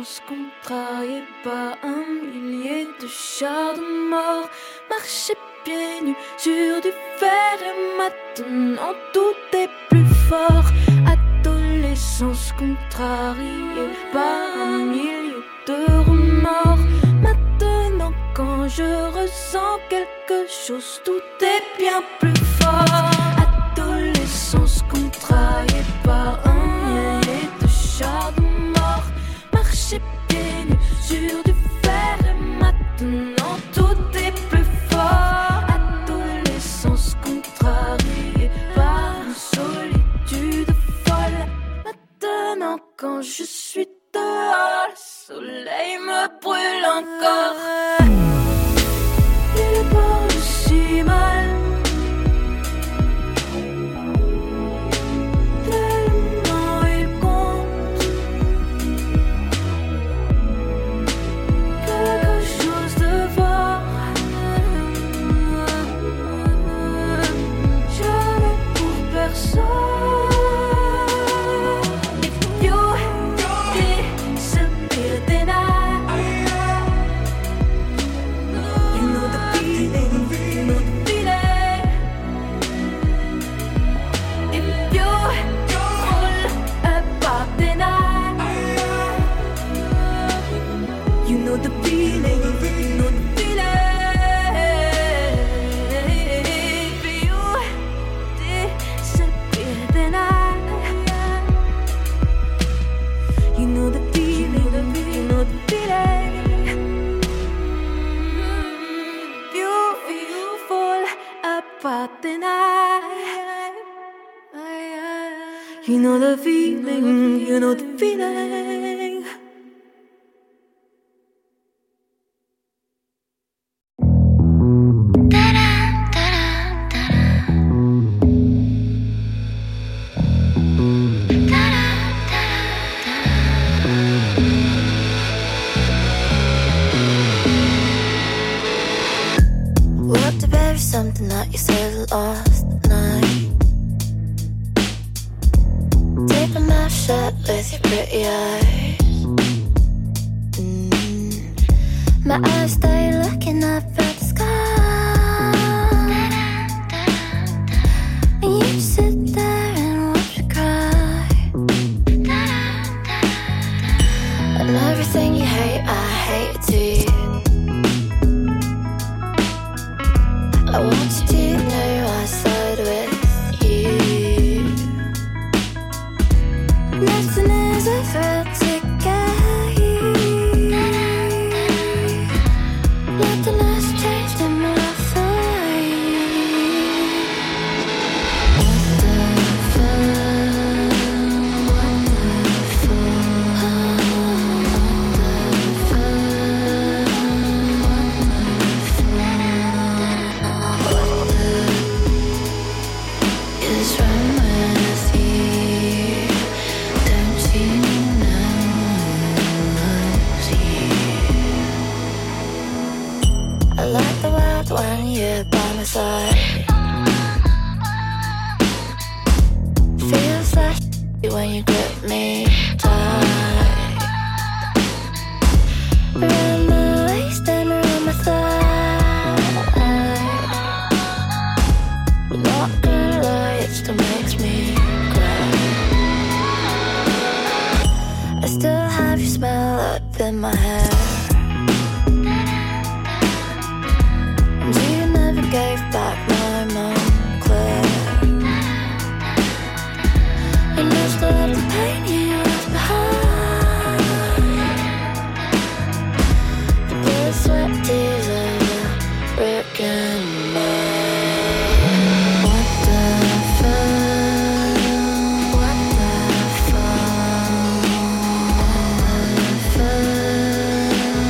l'essence contrariée par un millier de chars de mort. Marcher pieds nus sur du fer et maintenant tout est plus fort. Adolescence contrariée par un millier de remords. Maintenant quand je ressens quelque chose, tout est bien plus fort. Adolescence contrariée par un millier de chars de mort. Marcher pieds nus sur du fer et maintenant tout est plus fort. Adolescence contrariée par une solitude folle. Maintenant quand je suis dehors, le soleil me brûle encore. Il porte si mal. Tellement il compte quelque chose de voir. Jamais pour personne. If you disappear, then you know the feeling, you know the feeling. If you fall apart, then you know the feeling, you know the feeling. If you disappear, then you know the feeling, you know the feeling. If you fall apart, then you know the feeling, you know the feeling. What to bury something that you said last night. Tape my mouth shut with your pretty eyes. My eyes stay looking up at the sky, and you sit there and watch me cry. And everything you hate, I hate it too. I want you to know I side with you. Nothing is ever to get you. Nothing has changed in my life for you. What the fuck? What the fuck? Is wrong with you? Don't you know I love you? I like the world when you're by my side. Feels like when you grip me tight. Around my waist and around my thigh. Not gonna lie, it still makes me cry. I still have your smell up in my hair, and you never gave back my Montclair. And I still have the pain you left behind. The blood, sweat, tears of a broken man. What the fuck? What the fuck? What the fuck?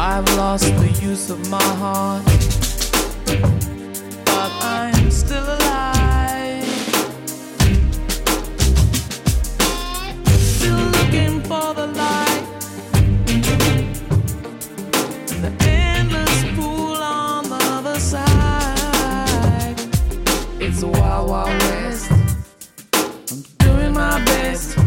I've lost the use of my heart, but I'm still alive. Still looking for the light in the endless pool on the other side. It's a wild, wild west. I'm doing my best.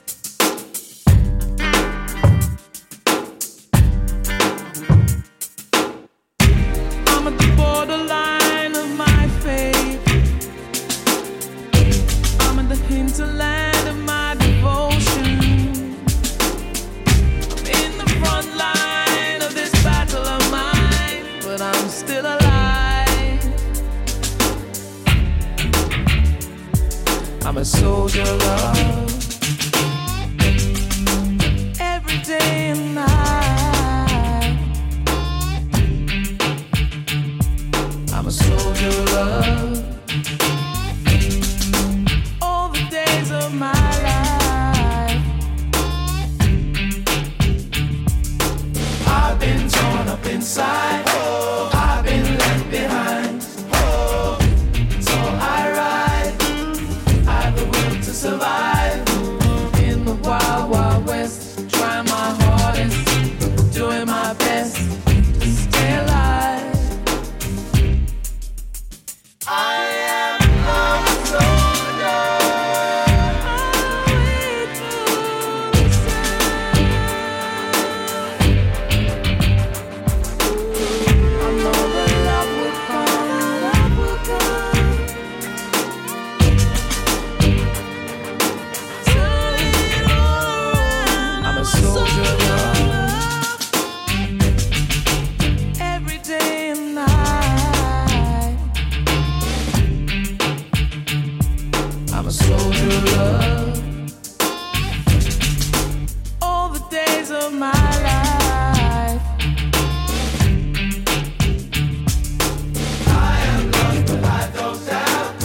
I'm at the borderline of my fate. I'm in the hinterland of my devotion. I'm in the front line of this battle of mine, but I'm still alive. I'm a soldier of love. Every day and night, I'm a soldier of love. All the days of my life, I've been torn up inside. Oh, I've been left behind. Oh, so I ride. I've the will to survive in the wild, wild west. Trying my hardest, doing my best to stay alive. I am a soldier. I know that love will come, love will come. Turn it all around. I'm a soldier of love. Every day and night, I'm a soldier of love. All the days of my life, I am lost, but I don't doubt.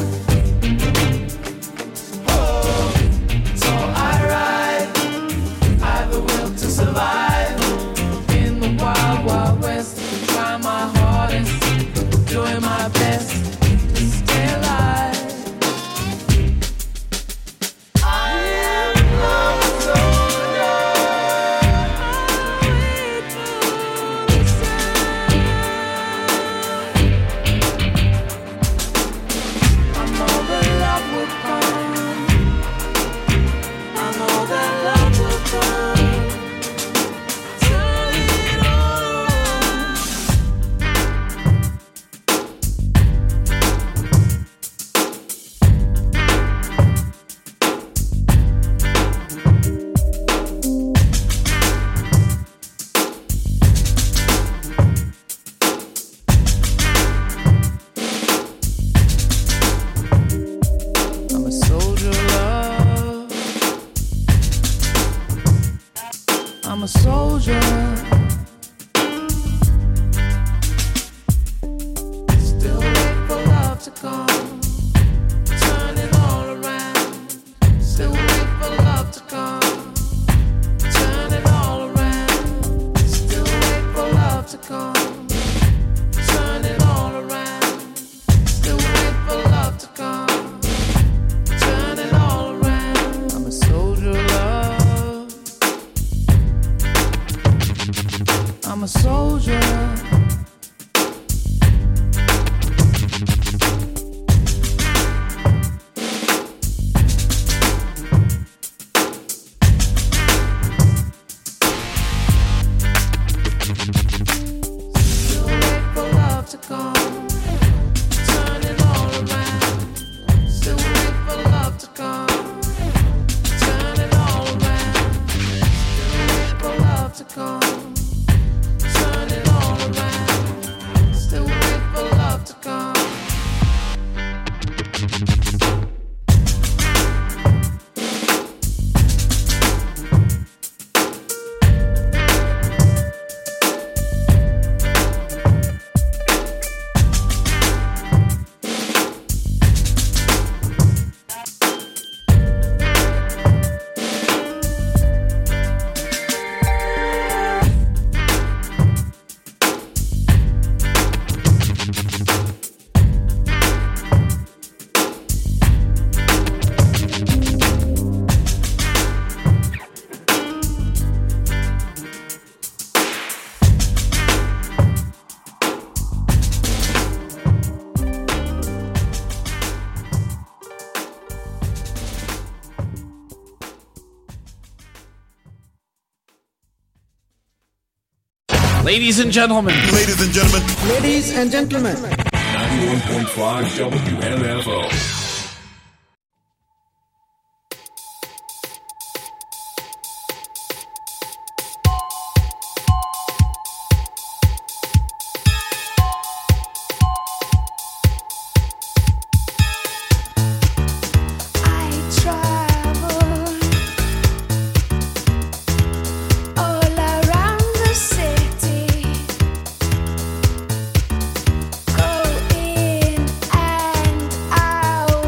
Oh, so I ride. I've the will to survive in the wild, wild west. Try my hardest, doing my best to stay alive. I am a soldier. I know that love will come. I know that love will come. Turn it all around. I'm a soldier of love. I'm a soldier. Still wait for love to come. Turn it all around. Still wait for love to come. Turn it all around. Still wait for love to come. Turn it all around. Still wait for love to come. Turn it all around. I'm a soldier of love. I'm a soldier. Still wait for love to come. Turn it all around. Still wait for love to come. Turn it all around. Still wait for love to come. Turn it all around. Ladies and gentlemen. Ladies and gentlemen. Ladies and gentlemen. 91.5 WMFO. Go in and out.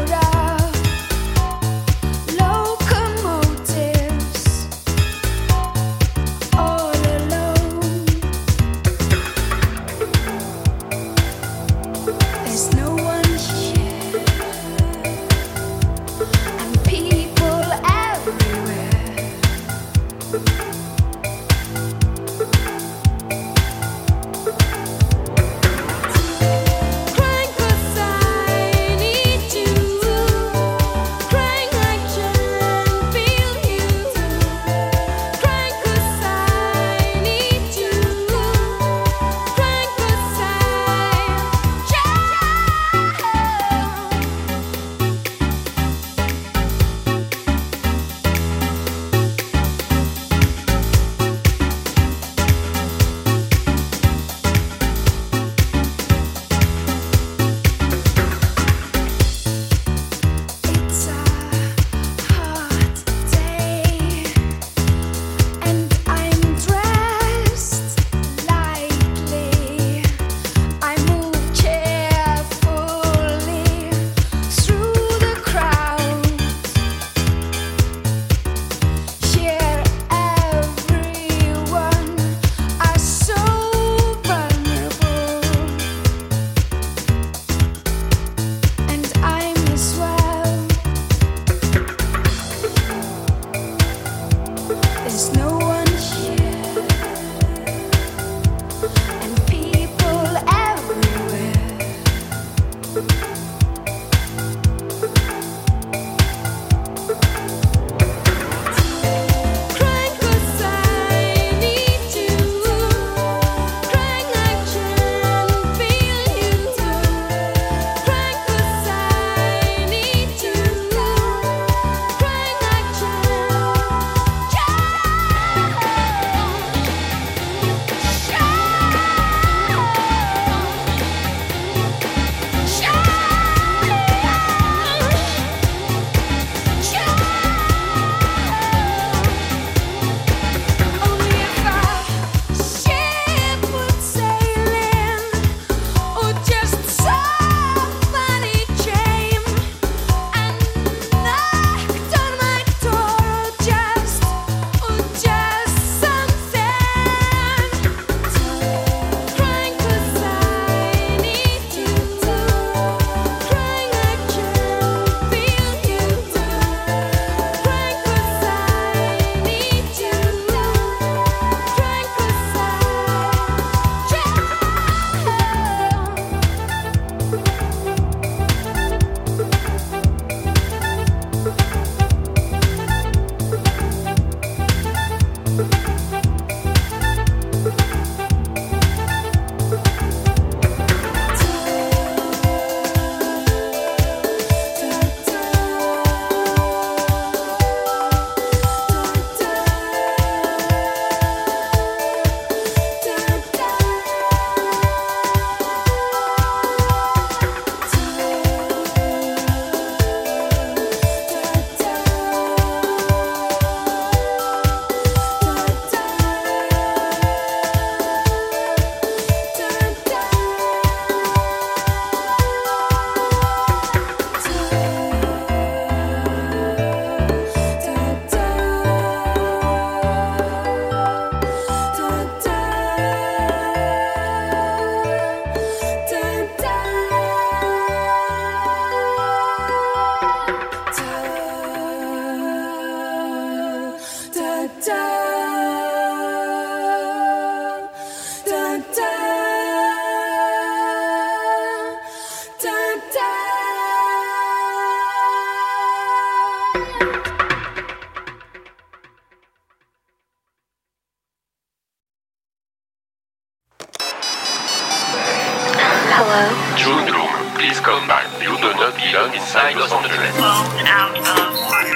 Hello? June Gloom, please come back. You do not belong inside Los Angeles. Blown out of order.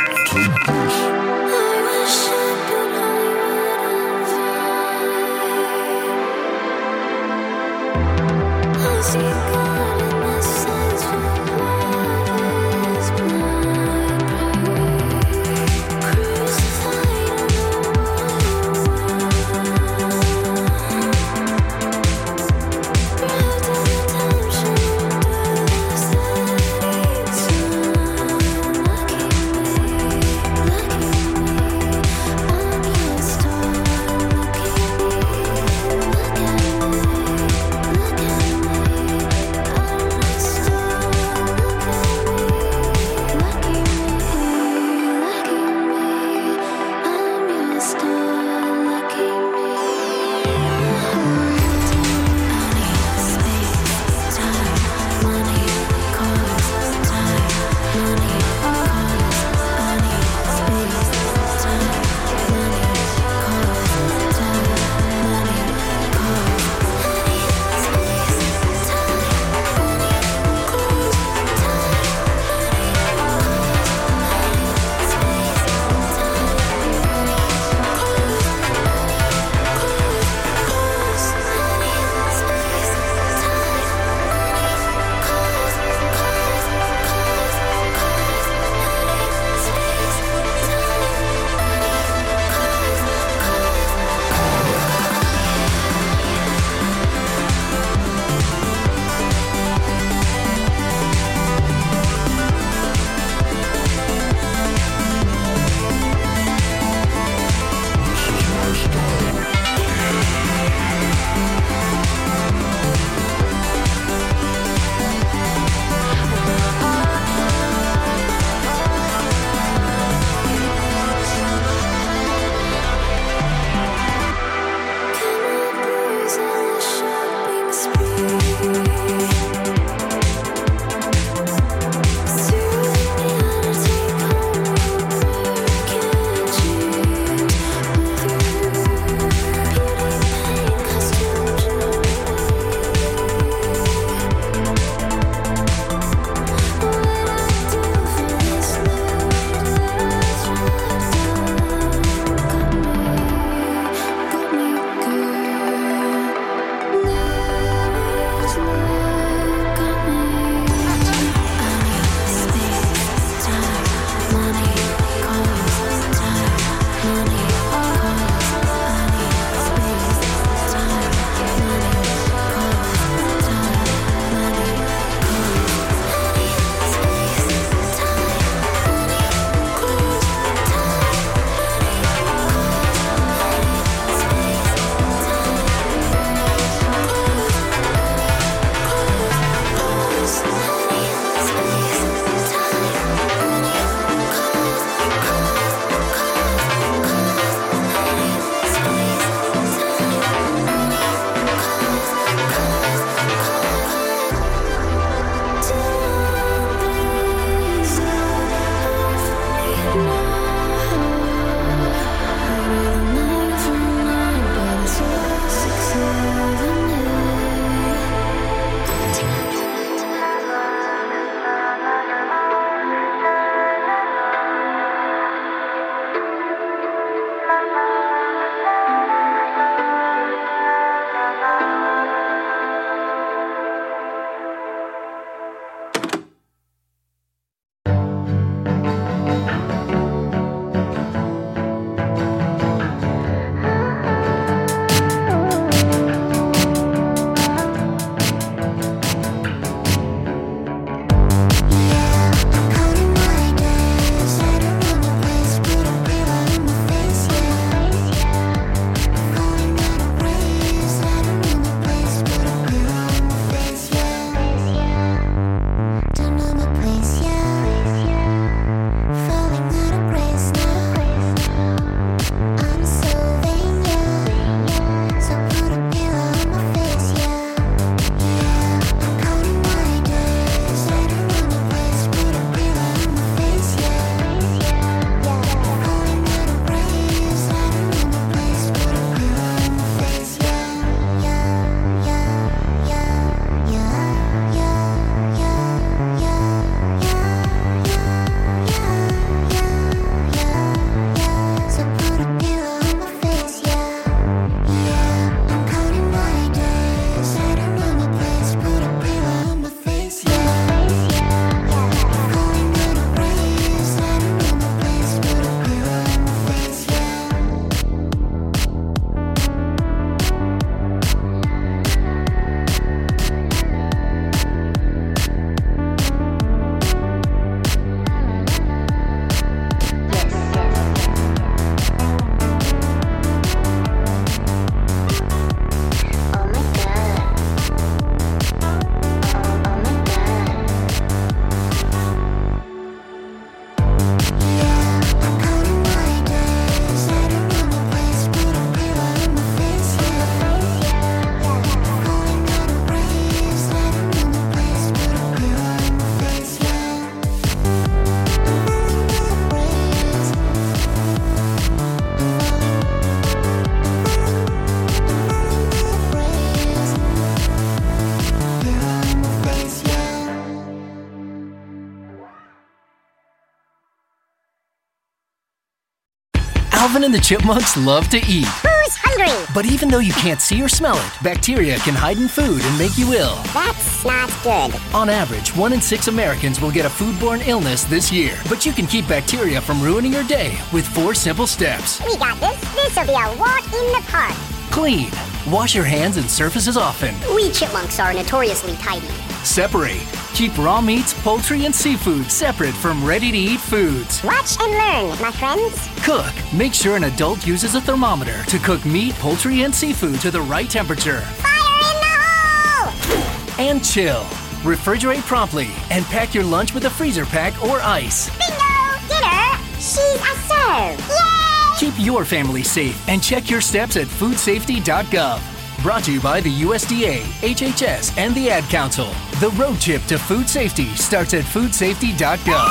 Alvin and the Chipmunks love to eat. Who's hungry? But even though you can't see or smell it, bacteria can hide in food and make you ill. That's not good. On average, 1 in 6 Americans will get a foodborne illness this year. But you can keep bacteria from ruining your day with 4 simple steps. We got this. This'll be a walk in the park. Clean. Wash your hands and surfaces often. We chipmunks are notoriously tidy. Separate. Keep raw meats, poultry, and seafood separate from ready-to-eat foods. Watch and learn, my friends. Cook. Make sure an adult uses a thermometer to cook meat, poultry, and seafood to the right temperature. Fire in the hole! And chill. Refrigerate promptly and pack your lunch with a freezer pack or ice. Bingo! Dinner! She's a serve! Yay! Keep your family safe and check your steps at foodsafety.gov. Brought to you by the USDA, HHS, and the Ad Council. The road trip to food safety starts at foodsafety.gov.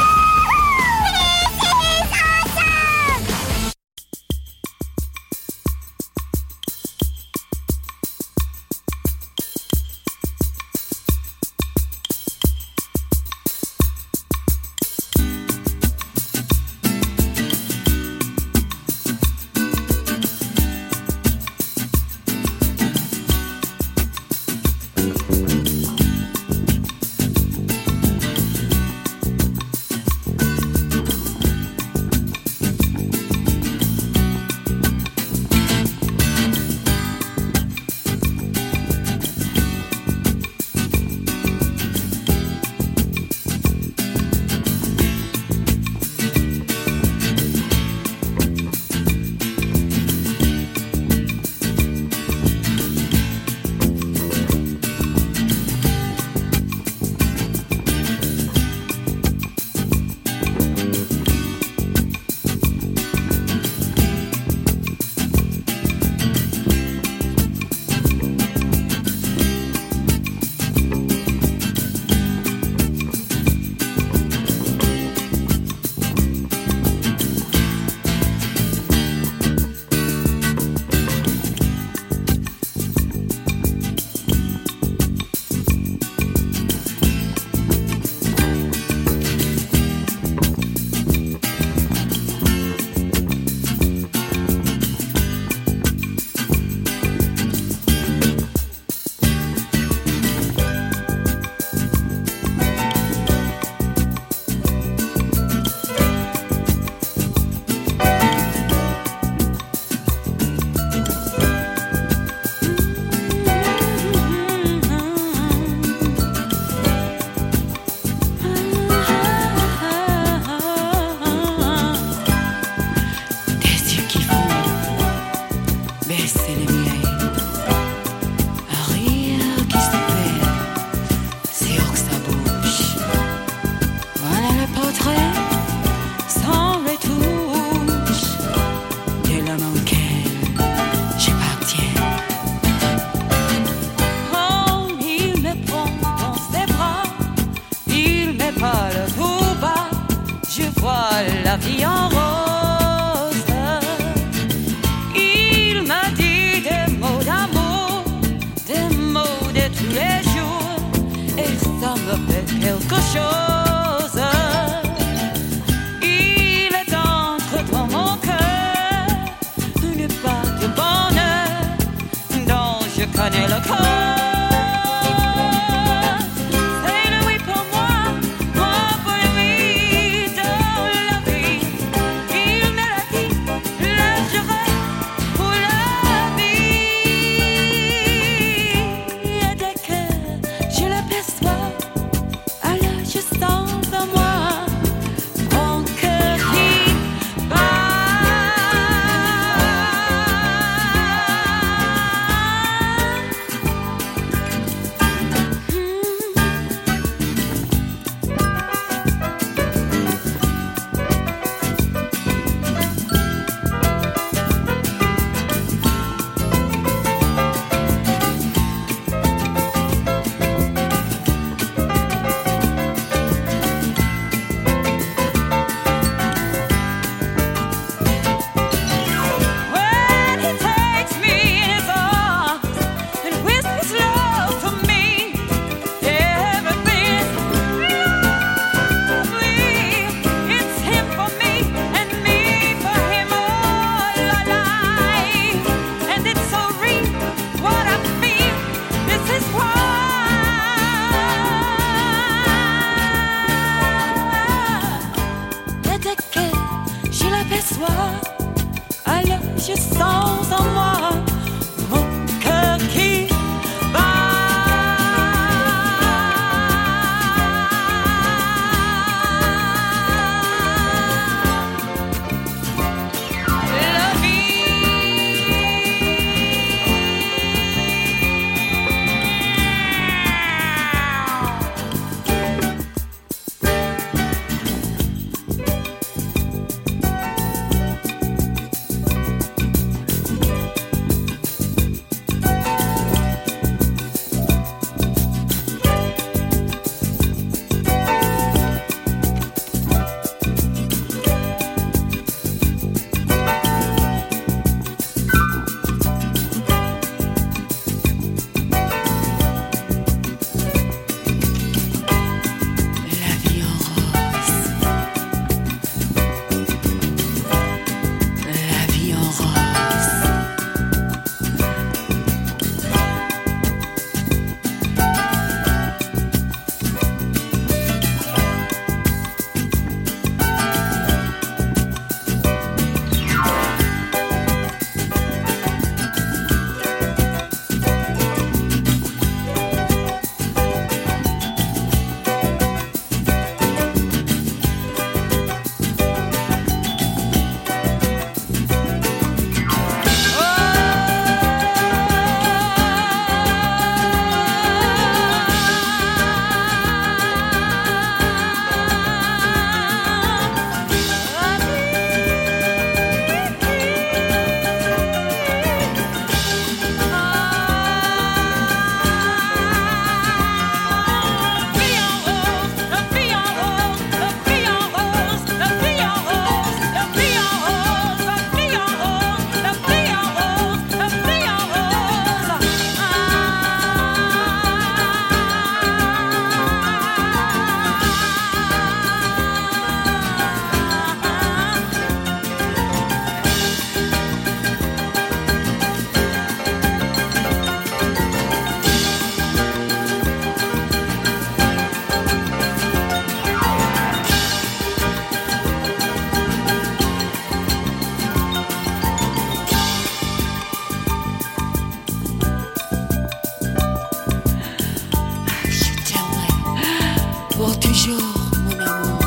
toujours, mon amour.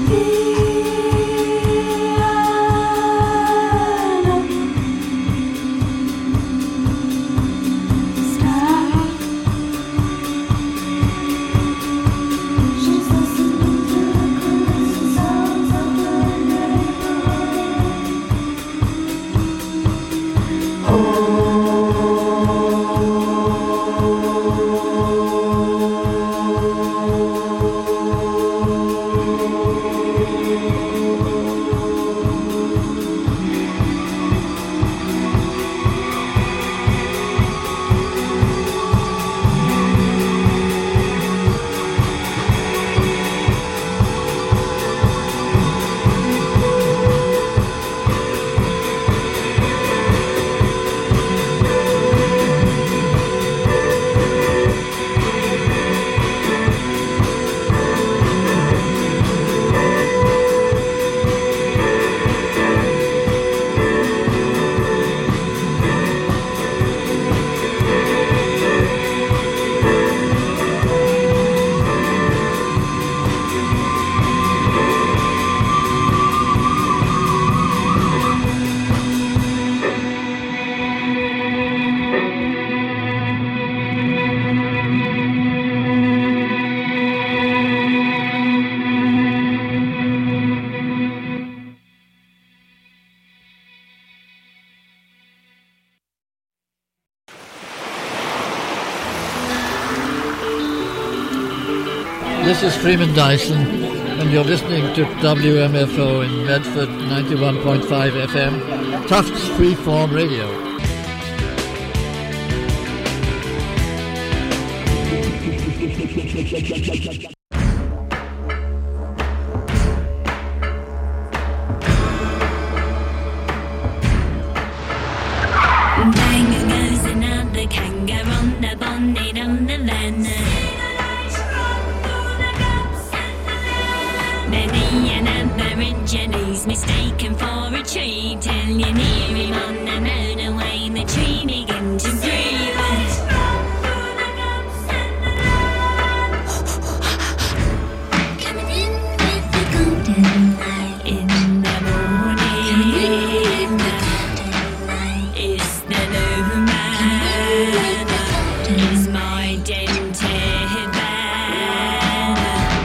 This is Freeman Dyson, and you're listening to WMFO in Medford 91.5 FM, Tufts Freeform Radio. Bang goes another kangaroo on the bonnet on the van. Many an Aborigines mistaken for a tree, till you near him on the motorway, the tree begin to breathe. Coming in with the golden light in the morning. It's the new man. It's my dented van.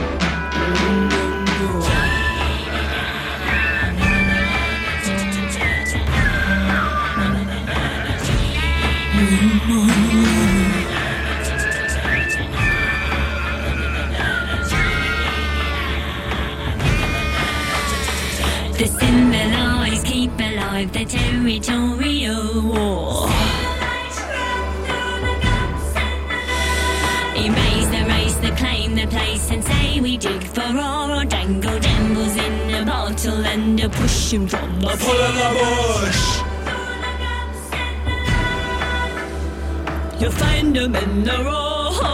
The civilized keep alive the territorial war. Erase the claim the place and say we dig for ore, or dangle dambles in a bottle and a push 'em from the pull of the bush. You'll find 'em in the road.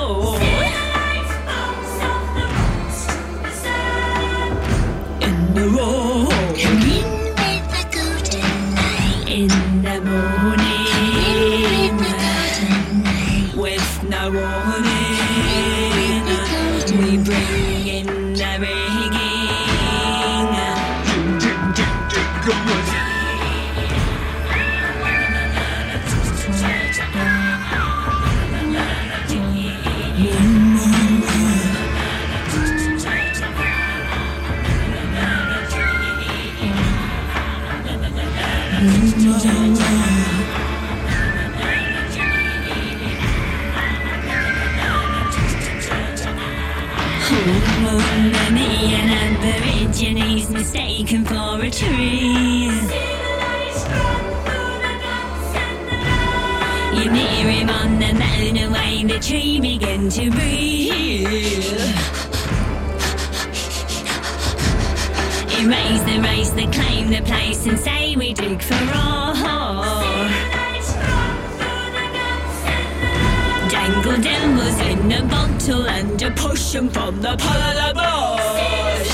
In the road. Come in with the golden light in the morning. With no warning, we bring in the rigging. Many an Aborigines mistaken for a tree. You near him on the motorway, the tree begin to breathe. Erase the claim the place and say we dig for ore. Dangle devils in a bottle and a push 'em from the pull of the bush.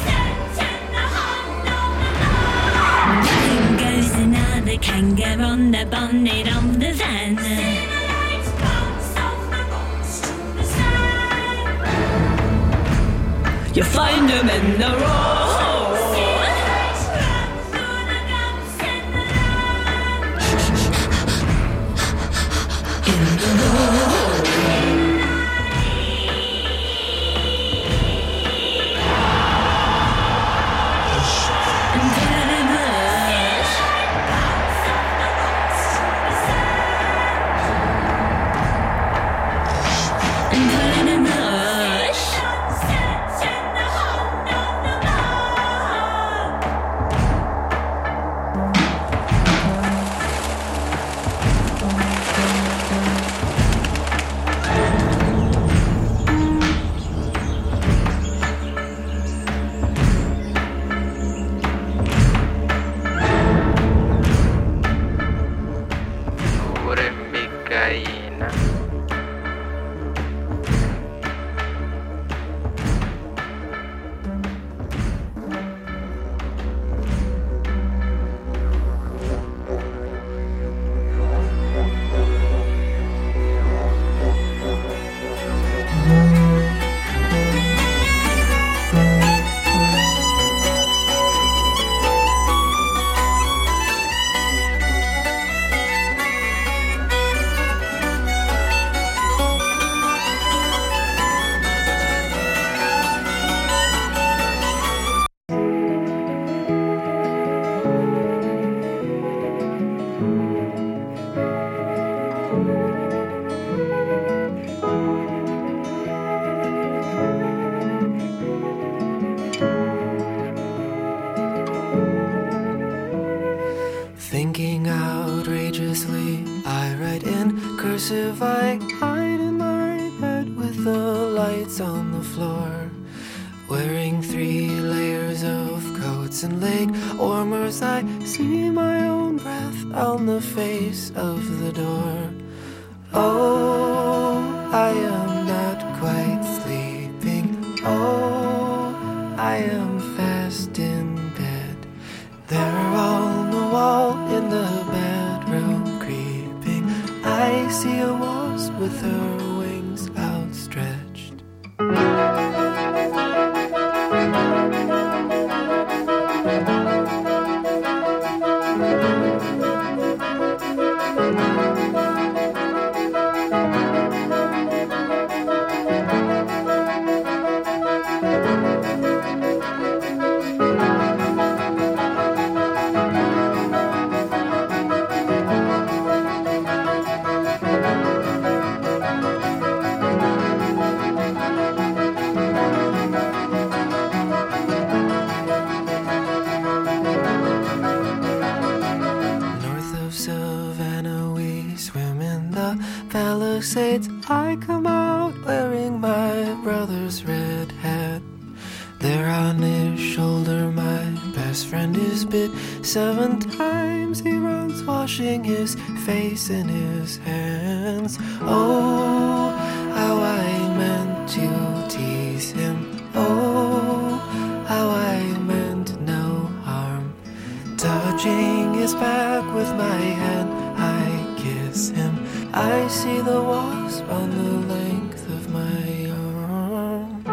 Bang goes another kangaroo on the bonnet of the van. You find 'em in the road. if I hide in my bed with the lights on the floor, wearing 3 layers of coats and leg warmers? I see my own breath on the face of the door. Oh, I am not quite sleeping. Oh, I am fast in bed. They're all on the wall in the bedroom creeping. I see a wasp with her wings outstretched. Palisades, I come out wearing my brother's red hat. There on his shoulder my best friend is bit 7 times. He runs washing his face in his hands. Oh, how I meant to tease him. Oh, how I meant no harm. Touching his back with my hand, I kiss him. I see the wasp on the length of my arm.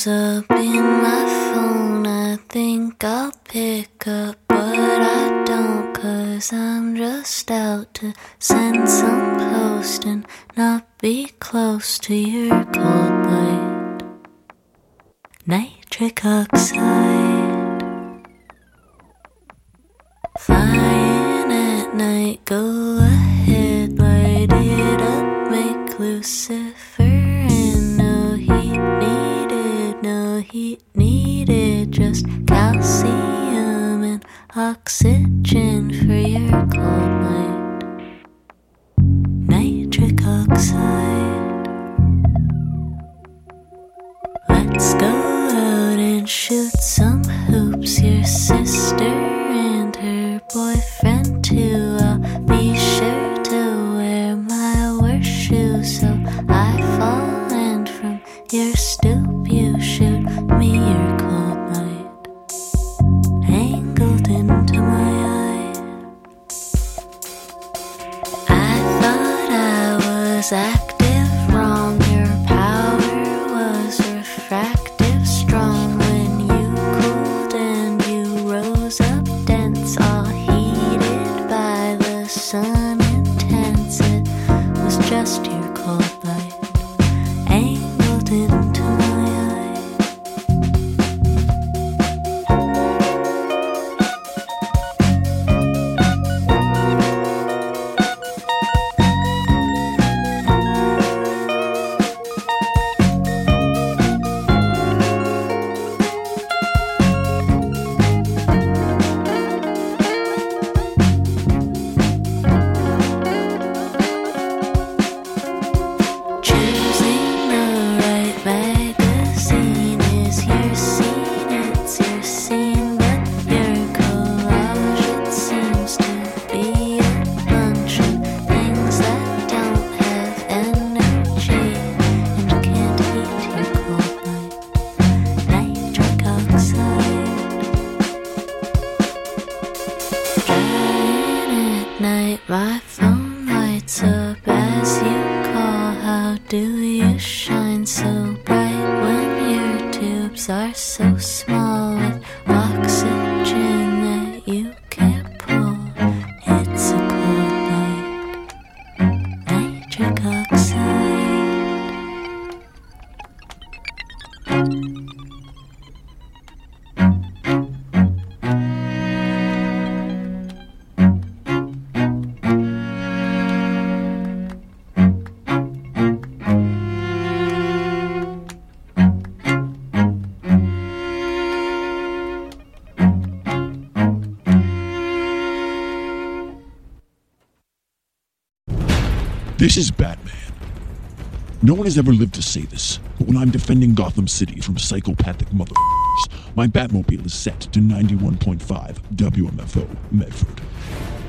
comes up in my phone, I think I'll pick up, but I don't, 'cause I'm just out to send some post and not be close to your cold light. Nitric oxide, flying at night, go ahead, light it up, make Lucifer, and no heat needed, just calcium and oxygen for your cold light. Nitric oxide, let's go out and shoot some hoops, your sister and her boyfriend too. I'll be sure to wear my worst shoes so I fall, and from your stoop you shoot me your cold light angled into my eye. I thought I was active wrong, your power was refractive strong. When you cooled and you rose up dense, all heated by the sun intense, it was just your cold light angled into my eye. Choosing the right magazine is your scene, it's your scene, but your collage, it seems to be a bunch of things that don't have energy and can't heat your cold light. Nitric oxide, driving at night, my phone lights up as you call. How do you shine so bright when your tubes are so small, with oxygen that you can't pull? It's a cold light, nitric oxide. This is Batman. No one has ever lived to say this, but when I'm defending Gotham City from psychopathic motherfuckers, my Batmobile is set to 91.5 WMFO Medford.